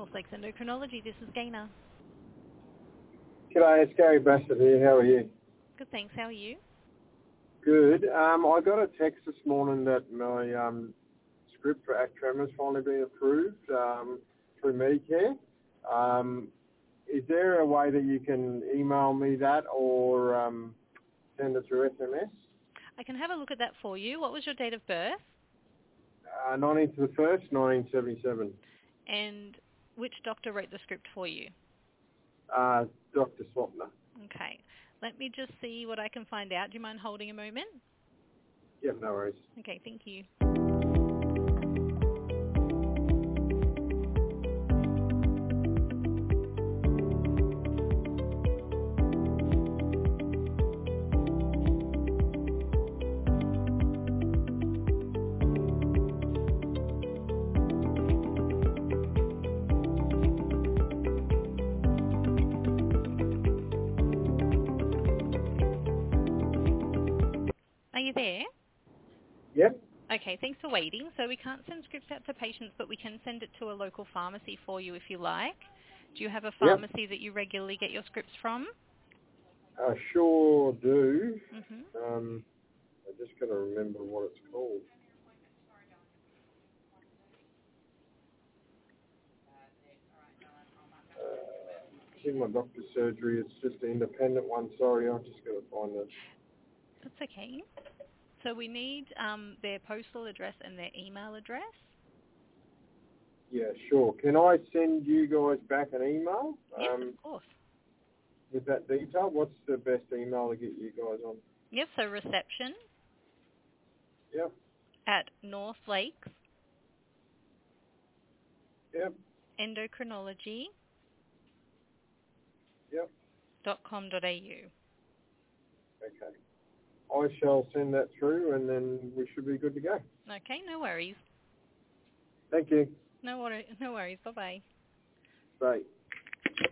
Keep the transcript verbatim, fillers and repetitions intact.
North Lakes Endocrinology. This is Gaynor. G'day, it's Gary Bassett here. How are you? Good, thanks. How are you? Good. Um, I got a text this morning that my um, script for Actremin has finally been approved um, through Medicare. Um, is there a way that you can email me that or um, send it through S M S? I can have a look at that for you. What was your date of birth? Uh, nineteenth to the first, nineteen seventy-seven. And which doctor wrote the script for you? Uh, Doctor Swapna. Okay. Let me just see what I can find out. Do you mind holding a moment? Yep, no worries. Okay, thank you. Are you there? Yep. Okay, thanks for waiting. So we can't send scripts out to patients, but we can send it to a local pharmacy for you if you like. Do you have a pharmacy Yep. that you regularly get your scripts from? I sure do. Mm-hmm. Um, I just got to remember what it's called. Uh, in my doctor's surgery, it's just an independent one. Sorry, I've just got to find it. That's okay. So we need um, their postal address and their email address. Yeah, sure. Can I send you guys back an email Yes, um, of course. with that detail? What's the best email to get you guys on? Yes, so reception Yep, at North Lakes yep, Endocrinology yep. dot com dot a u. Okay. I shall send that through and then we should be good to go. Okay, no worries. Thank you. No, wor- no worries. Bye-bye. Bye.